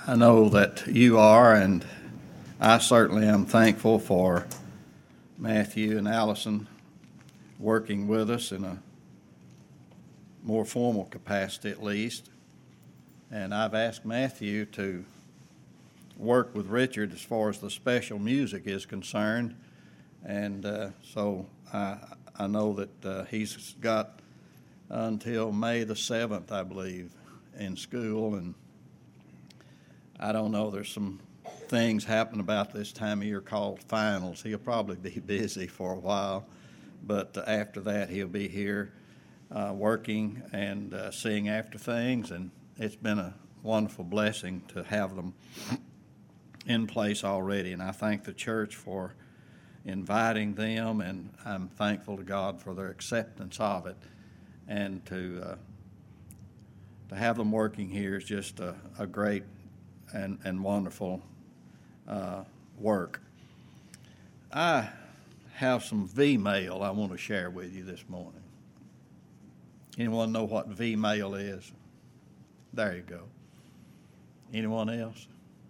I know that you are, and I certainly am thankful for Matthew and Allison working with us in a more formal capacity at least. And I've asked Matthew to work with Richard as far as the special music is concerned. And so I know that he's got until May the 7th, I believe, in school. And I don't know, there's some things happen about this time of year called finals. He'll probably be busy for a while, but after that he'll be here working and seeing after things, and it's been a wonderful blessing to have them in place already, and I thank the church for inviting them, and I'm thankful to God for their acceptance of it, and to have them working here is just a great and wonderful work. I have some V-mail I want to share with you this morning. Anyone know what V-mail is? There you go. Anyone else?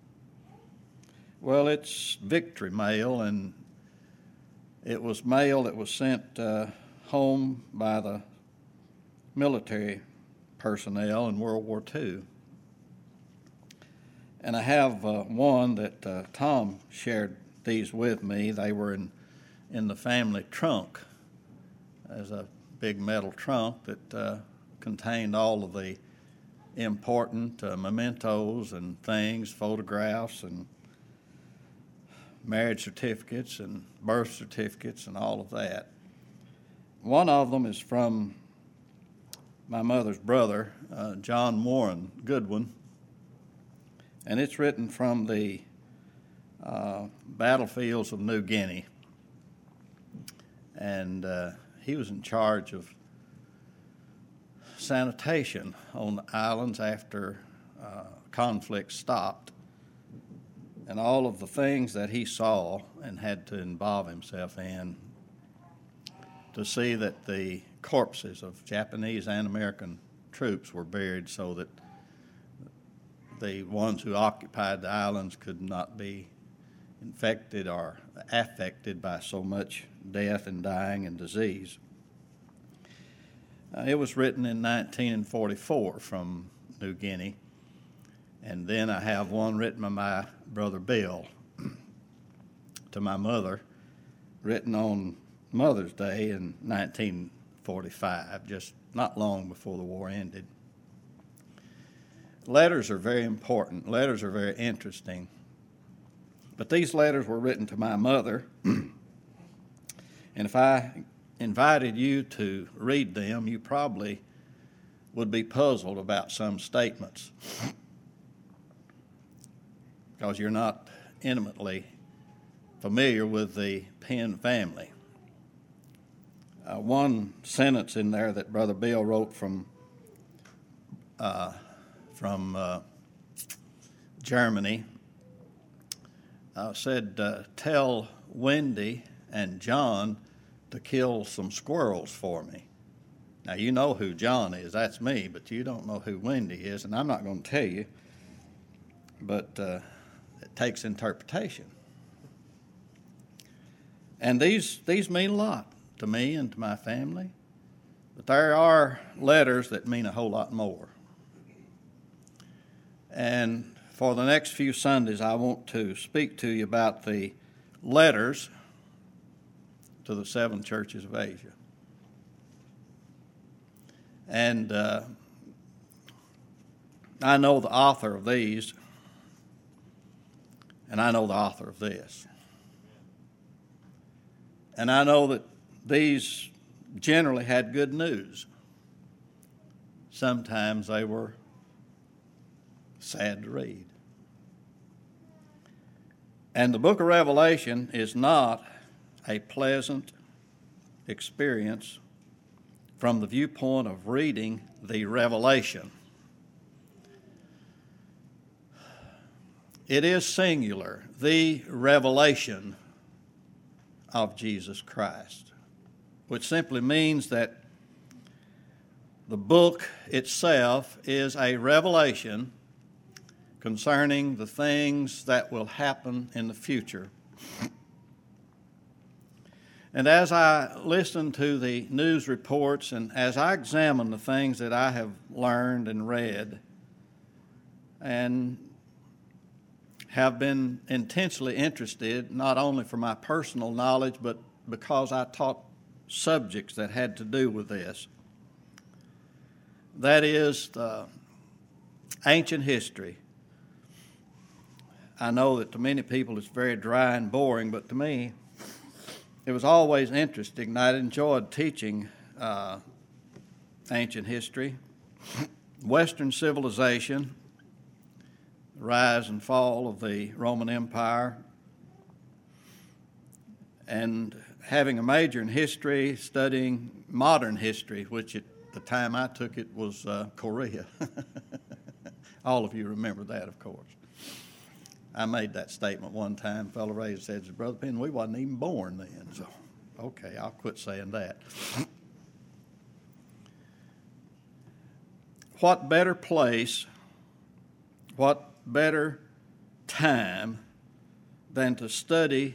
Well, it's victory mail, and it was mail that was sent home by the military personnel in World War II. And I have one that Tom shared these with me. They were in the family trunk. There's a big metal trunk that contained all of the important mementos and things, photographs and marriage certificates and birth certificates and all of that. One of them is from my mother's brother, John Warren Goodwin, and it's written from the battlefields of New Guinea. And he was in charge of sanitation on the islands after conflict stopped. And all of the things that he saw and had to involve himself in to see that the corpses of Japanese and American troops were buried so that the ones who occupied the islands could not be infected or affected by so much death and dying and disease. It was written in 1944 from New Guinea, and then I have one written by my brother Bill to my mother, written on Mother's Day in 1945, just not long before the war ended. Letters are very important. Letters are very interesting. But these letters were written to my mother, and if I invited you to read them, you probably would be puzzled about some statements because you're not intimately familiar with the Penn family. One sentence in there that Brother Bill wrote from Germany said, tell Wendy and John to kill some squirrels for me. Now, you know who John is. That's me, but you don't know who Wendy is, and I'm not going to tell you, but it takes interpretation. And these mean a lot to me and to my family, but there are letters that mean a whole lot more. And for the next few Sundays, I want to speak to you about the letters to the 7 churches of Asia. And I know the author of these, and I know the author of this. And I know that these generally had good news. Sometimes they were sad to read. And the book of Revelation is not a pleasant experience from the viewpoint of reading the Revelation. It is singular, the revelation of Jesus Christ, which simply means that the book itself is a revelation concerning the things that will happen in the future. And as I listen to the news reports and as I examine the things that I have learned and read and have been intensely interested, not only for my personal knowledge, but because I taught subjects that had to do with this. That is the ancient history. I know that to many people it's very dry and boring, but to me it was always interesting, and I enjoyed teaching ancient history. Western civilization, the rise and fall of the Roman Empire, and having a major in history, studying modern history, which at the time I took it was Korea. All of you remember that, of course. I made that statement one time. A fellow raised his head and said, "Brother Penn, we wasn't even born then." So, okay, I'll quit saying that. What better place, what better time than to study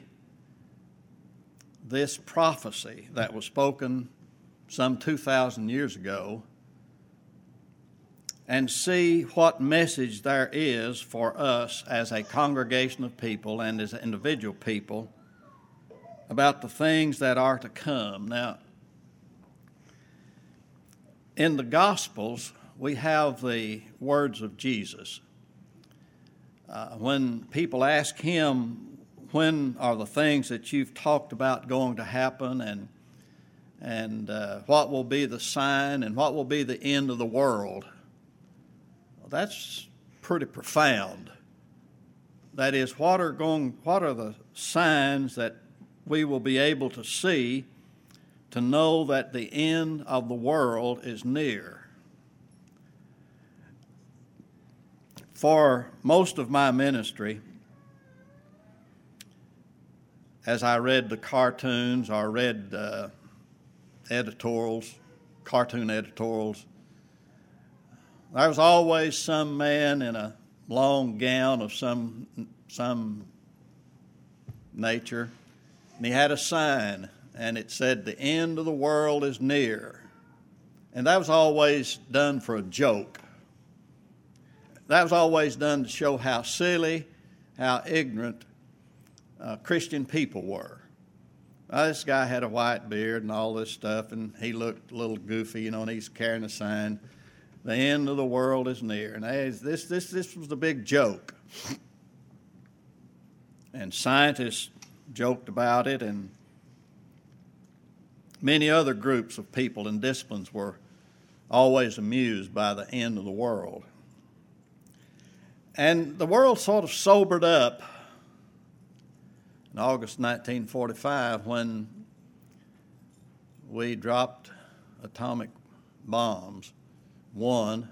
this prophecy that was spoken some 2,000 years ago and see what message there is for us as a congregation of people and as individual people about the things that are to come. Now, in the Gospels, we have the words of Jesus. When people ask him, when are the things that you've talked about going to happen, and what will be the sign and what will be the end of the world? Well, that's pretty profound. That is, what are the signs that we will be able to see to know that the end of the world is near? For most of my ministry, as I read the cartoons or read cartoon editorials, there was always some man in a long gown of some nature, and he had a sign, and it said, "The end of the world is near." And that was always done for a joke. That was always done to show how silly, how ignorant Christian people were. This guy had a white beard and all this stuff, and he looked a little goofy, and he's carrying a sign, "The end of the world is near." And this was the big joke. And scientists joked about it, and many other groups of people and disciplines were always amused by the end of the world. And the world sort of sobered up in August 1945 when we dropped atomic bombs. One,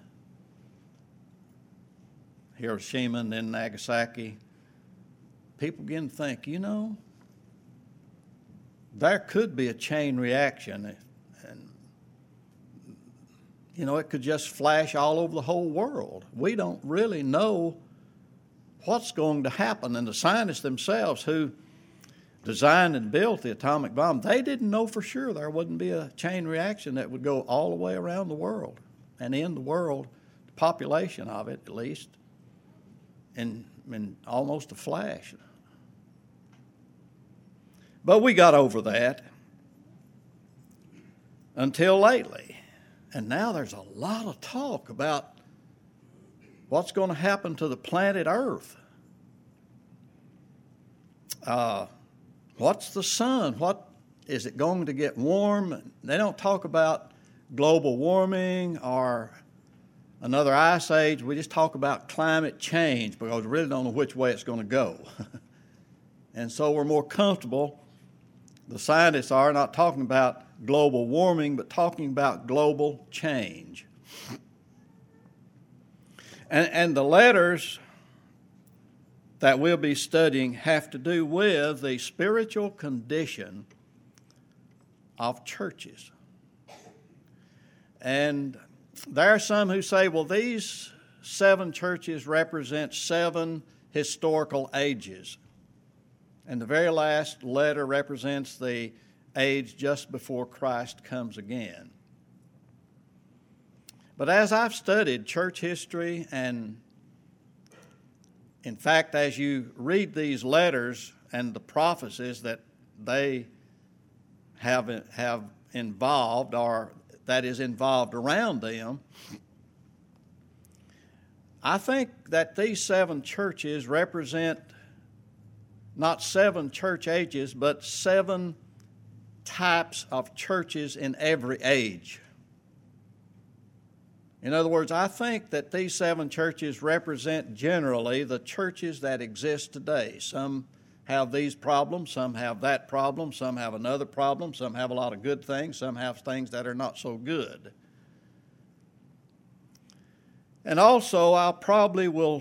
Hiroshima and then Nagasaki. People began to think, there could be a chain reaction, and it could just flash all over the whole world. We don't really know what's going to happen. And the scientists themselves who designed and built the atomic bomb, they didn't know for sure there wouldn't be a chain reaction that would go all the way around the world and end the world, the population of it at least, in almost a flash. But we got over that until lately. And now there's a lot of talk about what's going to happen to the planet Earth. What's the sun? What is it going to get warm? They don't talk about global warming or another ice age. We just talk about climate change because we really don't know which way it's going to go. And so we're more comfortable, the scientists are, not talking about global warming, but talking about global change. And the letters that we'll be studying have to do with the spiritual condition of churches. And there are some who say, well, these seven churches represent seven historical ages. And the very last letter represents the age just before Christ comes again. But as I've studied church history, and in fact, as you read these letters and the prophecies that they have involved, or that is involved around them, I think that these seven churches represent not seven church ages, but seven types of churches in every age. In other words, I think that these seven churches represent generally the churches that exist today. Some have these problems, some have that problem, some have another problem, some have a lot of good things, some have things that are not so good. And also, I probably will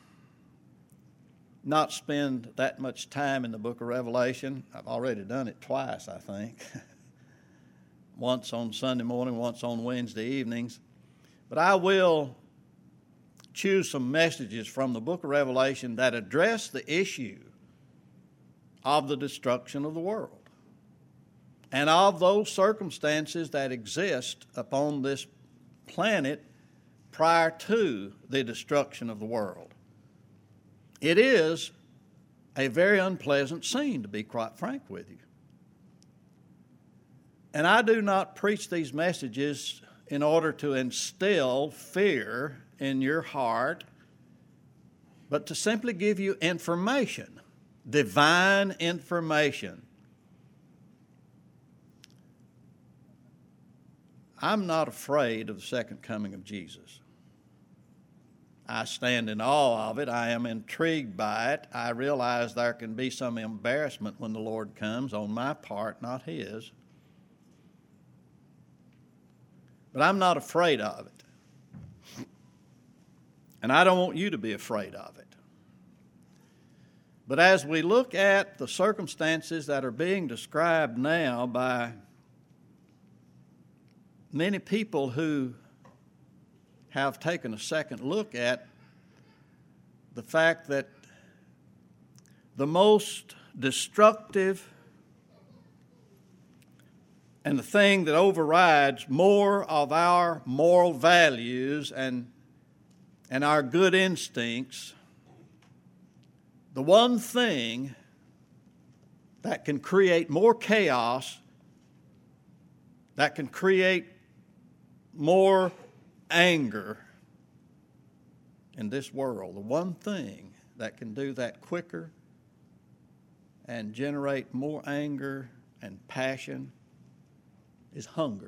not spend that much time in the book of Revelation. I've already done it twice, I think. Once on Sunday morning, once on Wednesday evenings. But I will choose some messages from the book of Revelation that address the issue of the destruction of the world and of those circumstances that exist upon this planet prior to the destruction of the world. It is a very unpleasant scene, to be quite frank with you. And I do not preach these messages in order to instill fear in your heart, but to simply give you information, divine information. I'm not afraid of the second coming of Jesus. I stand in awe of it. I am intrigued by it. I realize there can be some embarrassment when the Lord comes on my part, not His. But I'm not afraid of it. And I don't want you to be afraid of it. But as we look at the circumstances that are being described now by many people who have taken a second look at the fact that the most destructive and the thing that overrides more of our moral values and our good instincts, the one thing that can create more chaos, that can create more anger in this world, the one thing that can do that quicker and generate more anger and passion is hunger.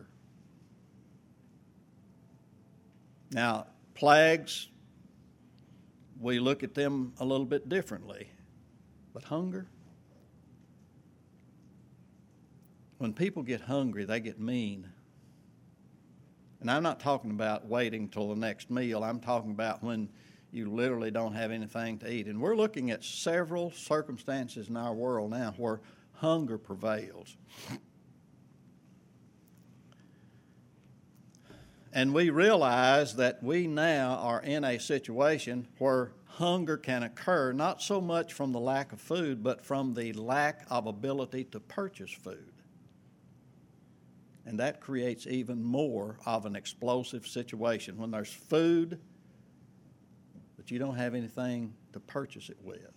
Now, plagues, we look at them a little bit differently. But hunger? When people get hungry, they get mean. And I'm not talking about waiting till the next meal. I'm talking about when you literally don't have anything to eat. And we're looking at several circumstances in our world now where hunger prevails. And we realize that we now are in a situation where hunger can occur, not so much from the lack of food, but from the lack of ability to purchase food. And that creates even more of an explosive situation when there's food, but you don't have anything to purchase it with.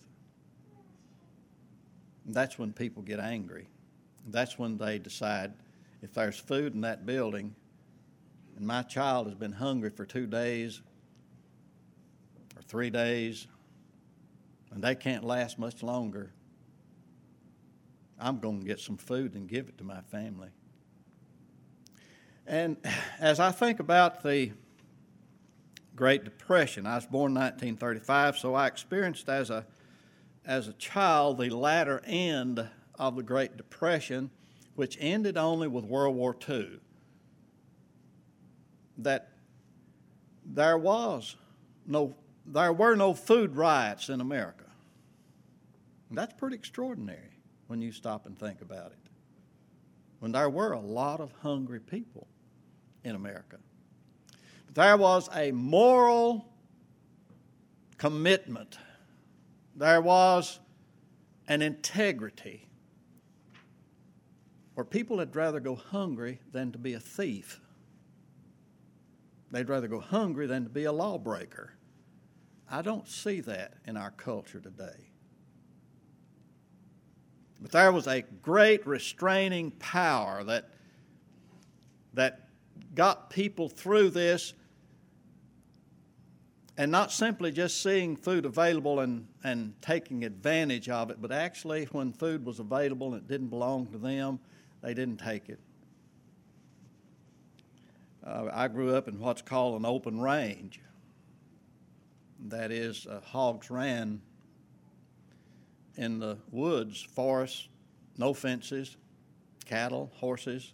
And that's when people get angry. That's when they decide, if there's food in that building, and my child has been hungry for 2 days or 3 days, and they can't last much longer, I'm going to get some food and give it to my family. And as I think about the Great Depression, I was born in 1935, so I experienced as a child the latter end of the Great Depression, which ended only with World War II. That there were no food riots in America. And that's pretty extraordinary when you stop and think about it. When there were a lot of hungry people in America. There was a moral commitment. There was an integrity where people would rather go hungry than to be a thief. They'd rather go hungry than to be a lawbreaker. I don't see that in our culture today. But there was a great restraining power that got people through this, and not simply just seeing food available and taking advantage of it, but actually when food was available and it didn't belong to them, they didn't take it. I grew up in what's called an open range. That is, hogs ran in the woods, forests, no fences, cattle, horses.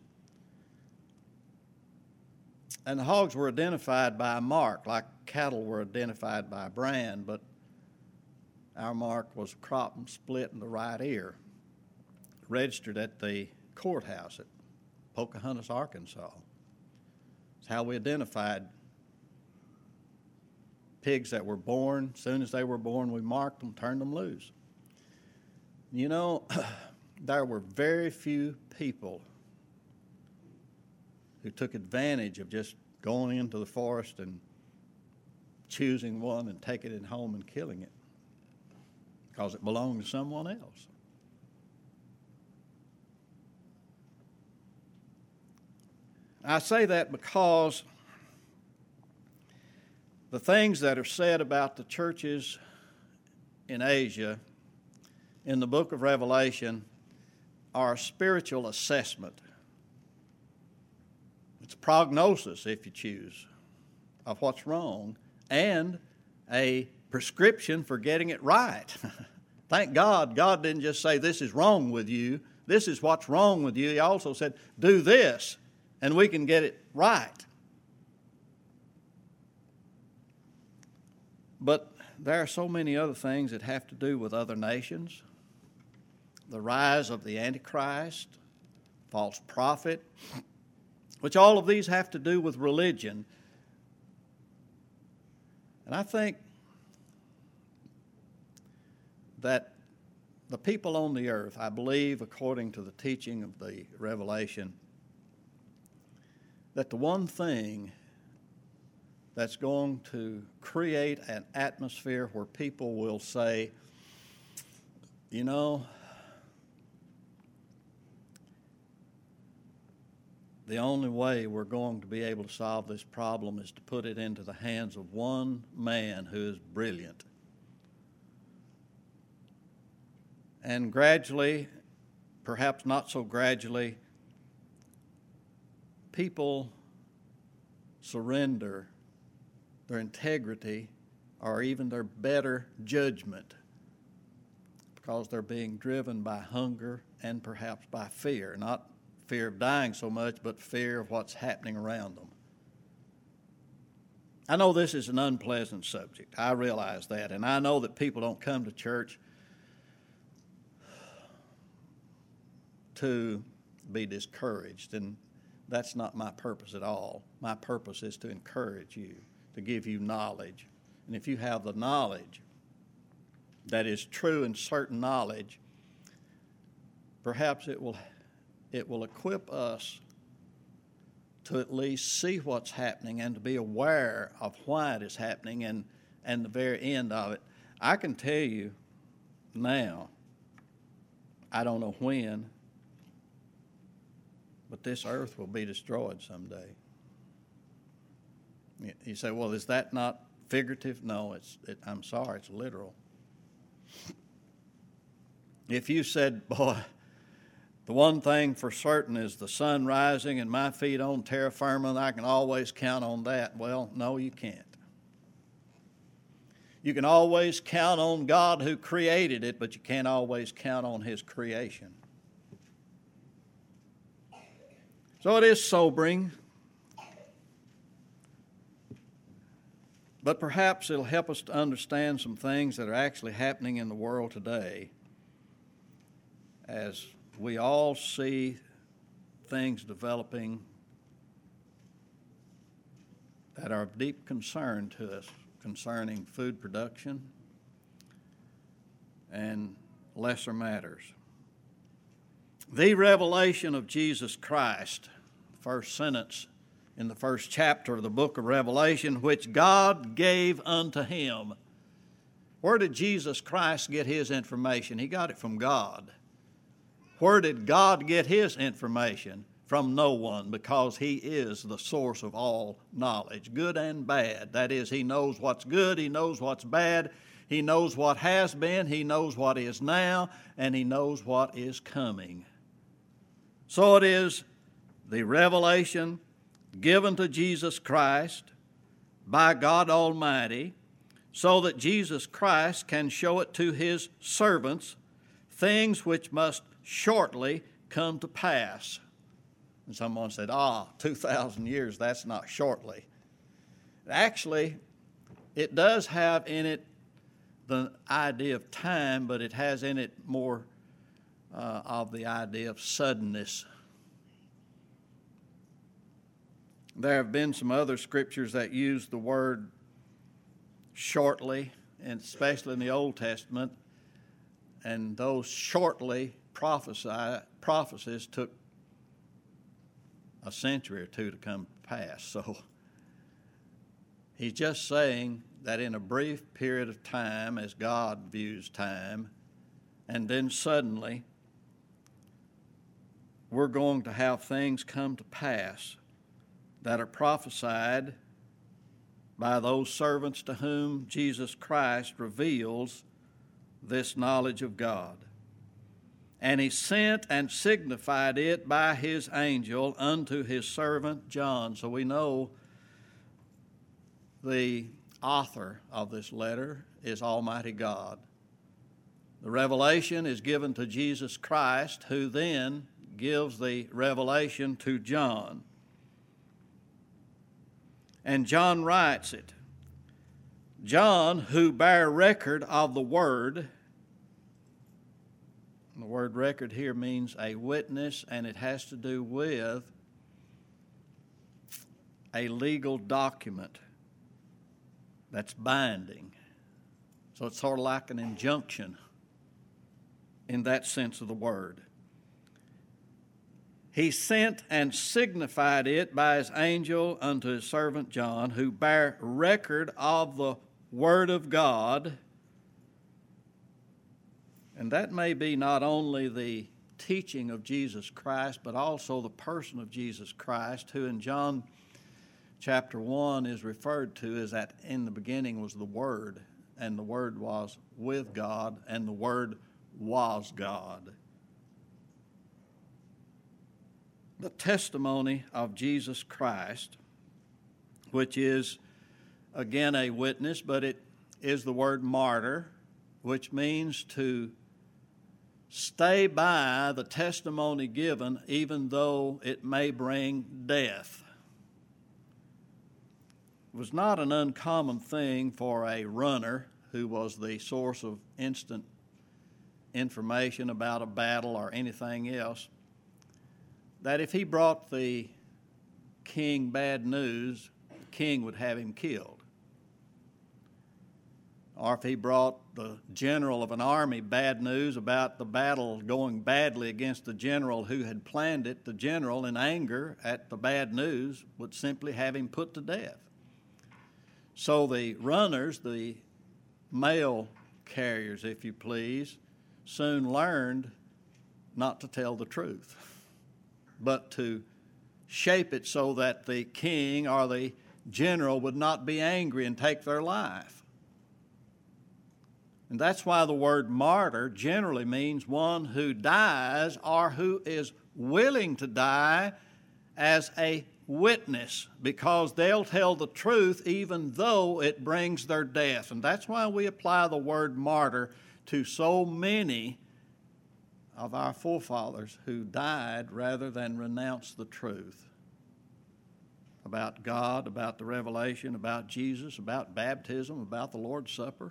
And the hogs were identified by a mark, like cattle were identified by a brand, but our mark was a crop and split in the right ear, registered at the courthouse at Pocahontas, Arkansas. It's how we identified pigs that were born. As soon as they were born, we marked them, turned them loose. You know, there were very few people who took advantage of just going into the forest and choosing one and taking it home and killing it because it belonged to someone else. I say that because the things that are said about the churches in Asia in the book of Revelation are a spiritual assessment. It's a prognosis, if you choose, of what's wrong and a prescription for getting it right. Thank God, God didn't just say, this is wrong with you, this is what's wrong with you. He also said, do this, and we can get it right. But there are so many other things that have to do with other nations. The rise of the Antichrist, false prophet, which all of these have to do with religion. And I think that the people on the earth, I believe, according to the teaching of the Revelation, that the one thing that's going to create an atmosphere where people will say, you know, the only way we're going to be able to solve this problem is to put it into the hands of one man who is brilliant. And gradually, perhaps not so gradually, people surrender their integrity or even their better judgment because they're being driven by hunger and perhaps by fear, not fear of dying so much, but fear of what's happening around them. I know this is an unpleasant subject. I realize that, and I know that people don't come to church to be discouraged, and that's not my purpose at all. My purpose is to encourage you, to give you knowledge. And if you have the knowledge that is true and certain knowledge, perhaps it will equip us to at least see what's happening and to be aware of why it is happening and the very end of it. I can tell you now, I don't know when, but this earth will be destroyed someday. You say, well, is that not figurative? No, I'm sorry, it's literal. If you said, boy, the one thing for certain is the sun rising and my feet on terra firma, and I can always count on that. Well, no, you can't. You can always count on God who created it, but you can't always count on His creation. So it is sobering, but perhaps it'll help us to understand some things that are actually happening in the world today as we all see things developing that are of deep concern to us concerning food production and lesser matters. The revelation of Jesus Christ, first sentence in the first chapter of the book of Revelation, which God gave unto him. Where did Jesus Christ get his information? He got it from God. Where did God get his information? From no one, because he is the source of all knowledge, good and bad. That is, he knows what's good, he knows what's bad, he knows what has been, he knows what is now, and he knows what is coming. So it is the revelation given to Jesus Christ by God Almighty, so that Jesus Christ can show it to his servants, things which must shortly come to pass. And someone said, 2,000 years, that's not shortly. Actually, it does have in it the idea of time, but it has in it more of the idea of suddenness. There have been some other scriptures that use the word shortly, and especially in the Old Testament, and those shortly prophecies took a century or two to come to pass. So he's just saying that in a brief period of time, as God views time, and then suddenly we're going to have things come to pass that are prophesied by those servants to whom Jesus Christ reveals this knowledge of God. And he sent and signified it by his angel unto his servant John. So we know the author of this letter is Almighty God. The revelation is given to Jesus Christ, who then gives the revelation to John. And John writes it. John, who bare record of the word. The word record here means a witness, and it has to do with a legal document that's binding. So it's sort of like an injunction in that sense of the word. He sent and signified it by his angel unto his servant John, who bare record of the word of God. And that may be not only the teaching of Jesus Christ, but also the person of Jesus Christ, who in John chapter 1 is referred to as that in the beginning was the Word, and the Word was with God, and the Word was God. The testimony of Jesus Christ, which is again a witness, but it is the word martyr, which means to stay by the testimony given even though it may bring death. It was not an uncommon thing for a runner who was the source of instant information about a battle or anything else, that if he brought the king bad news, the king would have him killed. Or if he brought the general of an army bad news about the battle going badly against the general who had planned it, the general, in anger at the bad news, would simply have him put to death. So the runners, the mail carriers, if you please, soon learned not to tell the truth, but to shape it so that the king or the general would not be angry and take their life. And that's why the word martyr generally means one who dies or who is willing to die as a witness, because they'll tell the truth even though it brings their death. And that's why we apply the word martyr to so many of our forefathers who died rather than renounce the truth about God, about the revelation, about Jesus, about baptism, about the Lord's Supper.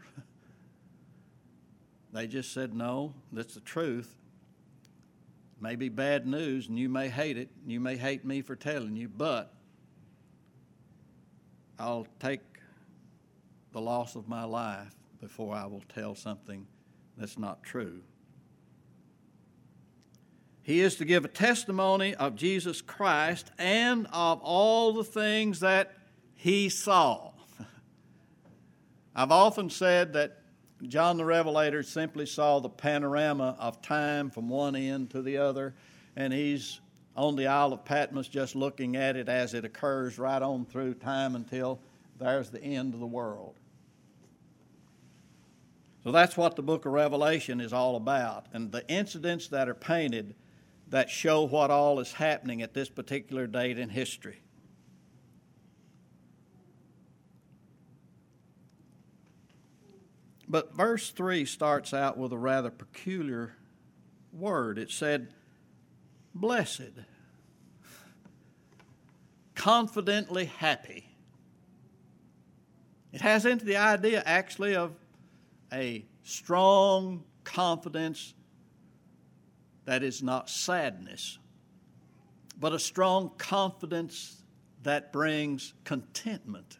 They just said, no, that's the truth. It may be bad news, and you may hate it, and you may hate me for telling you, but I'll take the loss of my life before I will tell something that's not true. He is to give a testimony of Jesus Christ and of all the things that he saw. I've often said that John the Revelator simply saw the panorama of time from one end to the other, and he's on the Isle of Patmos just looking at it as it occurs right on through time until there's the end of the world. So that's what the book of Revelation is all about, and the incidents that are painted that show what all is happening at this particular date in history. But verse 3 starts out with a rather peculiar word. It said, blessed, confidently happy. It has into the idea actually of a strong confidence that is not sadness, but a strong confidence that brings contentment.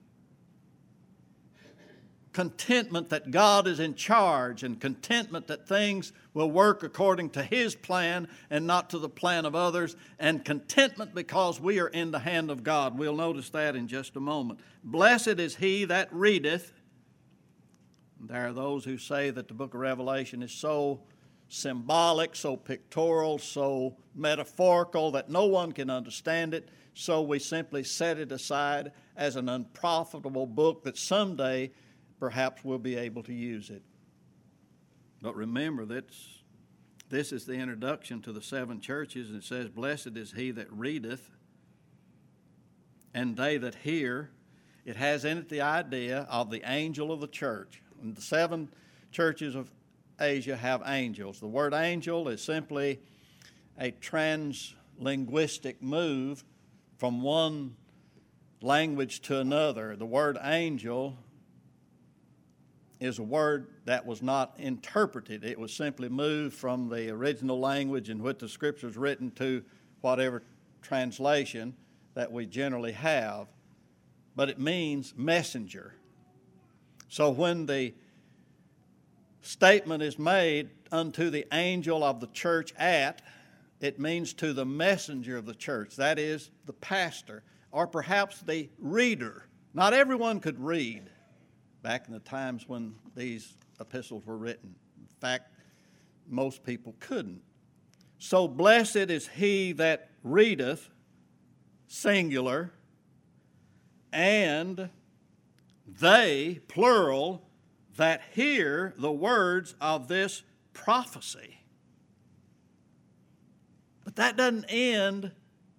Contentment that God is in charge, and contentment that things will work according to his plan and not to the plan of others, and contentment because we are in the hand of God. We'll notice that in just a moment. Blessed is he that readeth. There are those who say that the book of Revelation is so symbolic, so pictorial, so metaphorical that no one can understand it, so we simply set it aside as an unprofitable book that someday perhaps we'll be able to use it. But remember that this is the introduction to the 7 churches, and it says, blessed is he that readeth, and they that hear. It has in it the idea of the angel of the church. And the 7 churches of Asia have angels. The word angel is simply a translinguistic move from one language to another. The word angel is a word that was not interpreted. It was simply moved from the original language in which the Scripture is written to whatever translation that we generally have. But it means messenger. So when the statement is made unto the angel of the church at, it means to the messenger of the church. That is the pastor, or perhaps the reader. Not everyone could read back in the times when these epistles were written. In fact, most people couldn't. So blessed is he that readeth, singular, and they, plural, that hear the words of this prophecy. But that doesn't end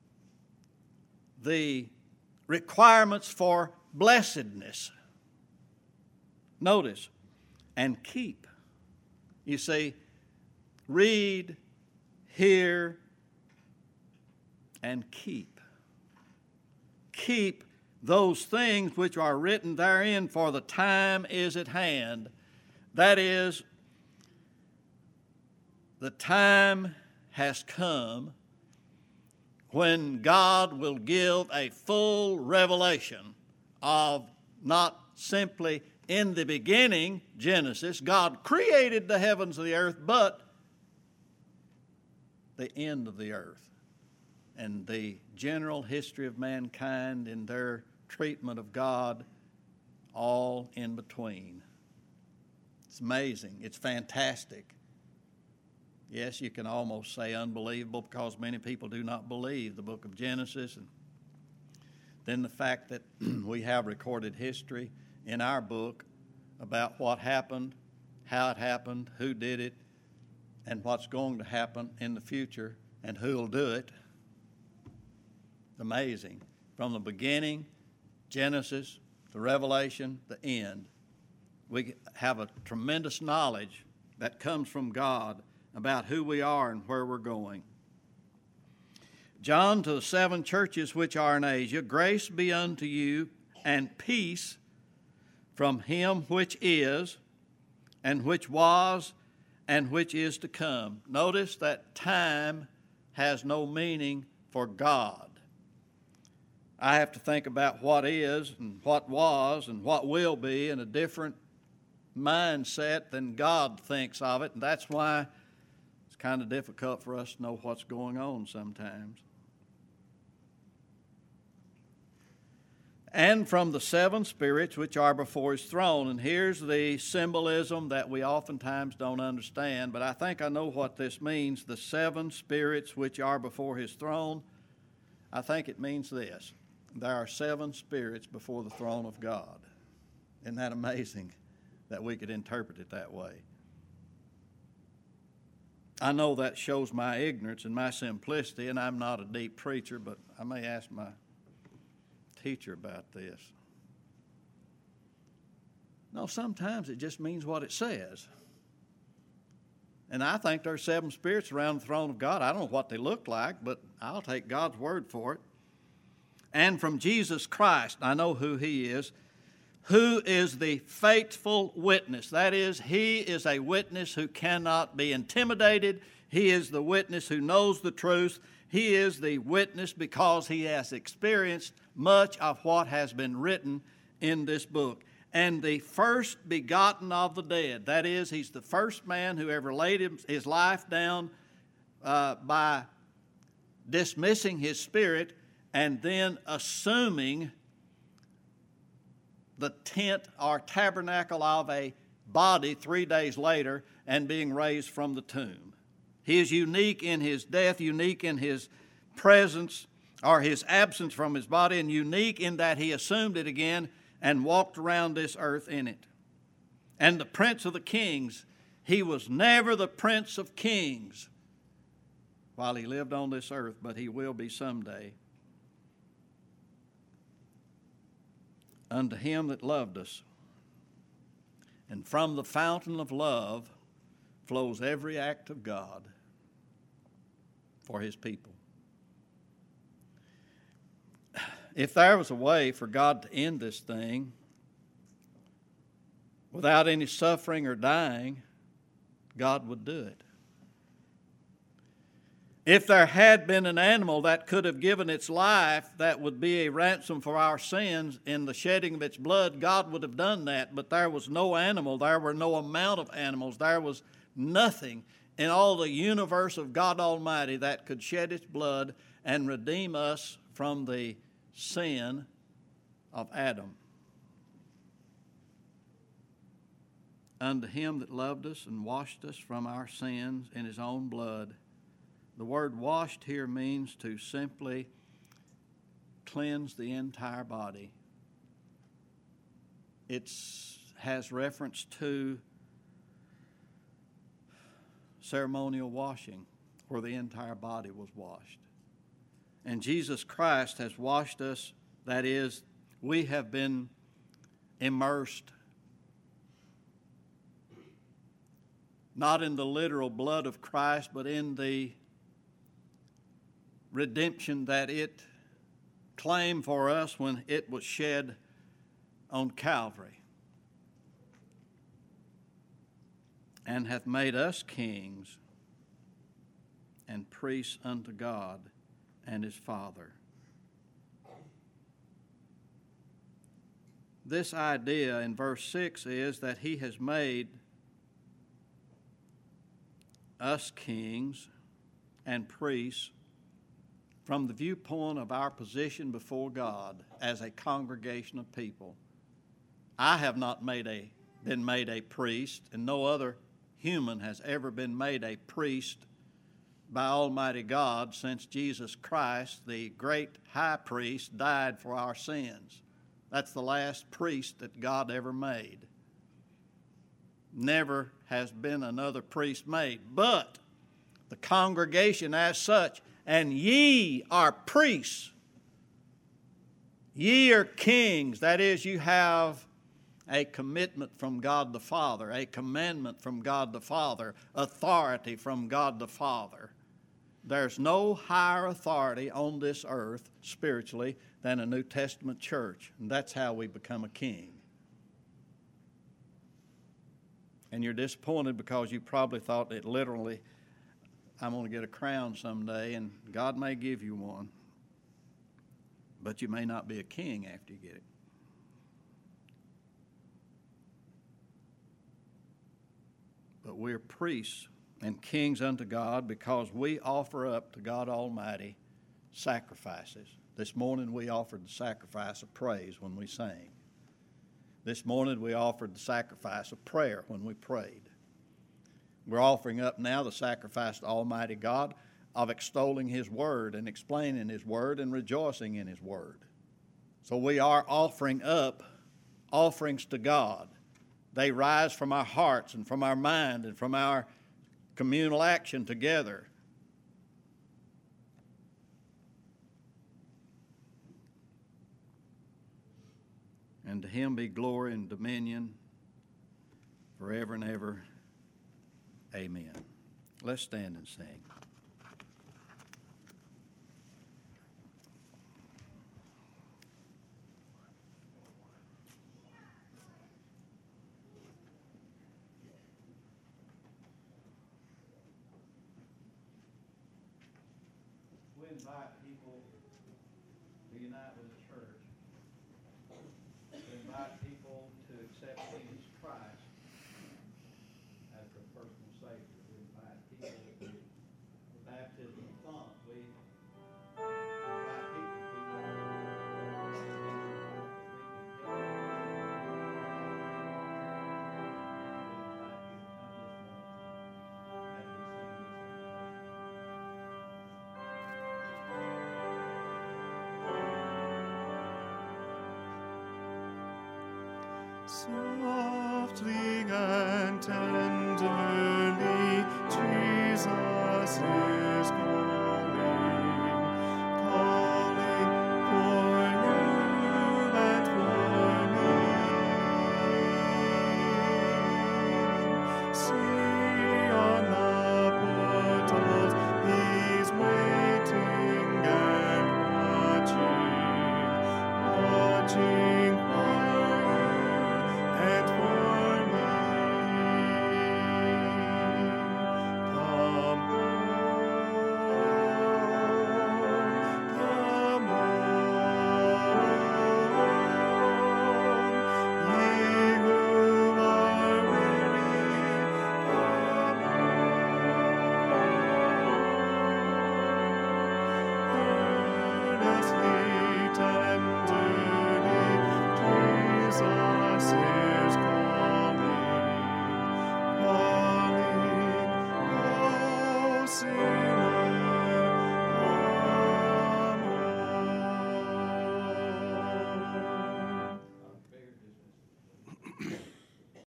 the requirements for blessedness. Notice, and keep. You see, read, hear, and keep. Keep those things which are written therein, for the time is at hand. That is, the time has come when God will give a full revelation of not simply in the beginning, Genesis, God created the heavens and the earth, but the end of the earth and the general history of mankind and their treatment of God, all in between. It's amazing. It's fantastic. Yes, you can almost say unbelievable, because many people do not believe the book of Genesis. And then the fact that we have recorded history in our book about what happened, how it happened, who did it, and what's going to happen in the future, and who will do it. Amazing. From the beginning, Genesis, the Revelation, the end. We have a tremendous knowledge that comes from God about who we are and where we're going. John, to the 7 churches which are in Asia, grace be unto you and peace from him which is, and which was, and which is to come. Notice that time has no meaning for God. I have to think about what is and what was and what will be in a different mindset than God thinks of it. And that's why it's kind of difficult for us to know what's going on sometimes. And from the seven spirits which are before his throne. And here's the symbolism that we oftentimes don't understand, but I think I know what this means. The seven spirits which are before his throne. I think it means this. There are seven spirits before the throne of God. Isn't that amazing that we could interpret it that way? I know that shows my ignorance and my simplicity, and I'm not a deep preacher, but I may ask my teacher about this. No, sometimes it just means what it says. And I think there are seven spirits around the throne of God. I don't know what they look like, but I'll take God's word for it. And from Jesus Christ, I know who he is, who is the faithful witness. That is, he is a witness who cannot be intimidated. He is the witness who knows the truth. He is the witness because he has experienced much of what has been written in this book. And the first begotten of the dead. That is, he's the first man who ever laid his life down by dismissing his spirit and then assuming the tent or tabernacle of a body 3 days later and being raised from the tomb. He is unique in his death, unique in his presence or his absence from his body, and unique in that he assumed it again and walked around this earth in it. And the Prince of the Kings, he was never the Prince of Kings while he lived on this earth, but he will be someday. Unto him that loved us. And from the fountain of love flows every act of God for his people. If there was a way for God to end this thing without any suffering or dying, God would do it. If there had been an animal that could have given its life that would be a ransom for our sins in the shedding of its blood, God would have done that. But there was no animal. There were no amount of animals. There was nothing in all the universe of God Almighty that could shed its blood and redeem us from the sin of Adam. Unto him that loved us and washed us from our sins in his own blood. The word washed here means to simply cleanse the entire body. It has reference to ceremonial washing, where the entire body was washed. And Jesus Christ has washed us. That is, we have been immersed, not in the literal blood of Christ, but in the redemption that it claimed for us when it was shed on Calvary, and hath made us kings and priests unto God and his Father. This idea in verse 6 is that he has made us kings and priests from the viewpoint of our position before God as a congregation of people. I have not been made a priest, and no other human has ever been made a priest by Almighty God since Jesus Christ, the great high priest, died for our sins. That's the last priest that God ever made. Never has been another priest made. But the congregation as such, and ye are priests. Ye are kings. That is, you have a commitment from God the Father, a commandment from God the Father, authority from God the Father. There's no higher authority on this earth, spiritually, than a New Testament church. And that's how we become a king. And you're disappointed because you probably thought that literally, I'm going to get a crown someday, and God may give you one. but you may not be a king after you get it. But we're priests and kings unto God because we offer up to God Almighty sacrifices. This morning we offered the sacrifice of praise when we sang. This morning we offered the sacrifice of prayer when we prayed. We're offering up now the sacrifice to Almighty God of extolling His Word and explaining His Word and rejoicing in His Word. So we are offering up offerings to God. They rise from our hearts and from our mind and from our communal action together. And to Him be glory and dominion forever and ever. Amen. Let's stand and sing. We invite people to unite with the church. We invite people to accept Jesus Christ as their personal Savior. We invite people to the baptism of thought. We invite people to softly and tenderly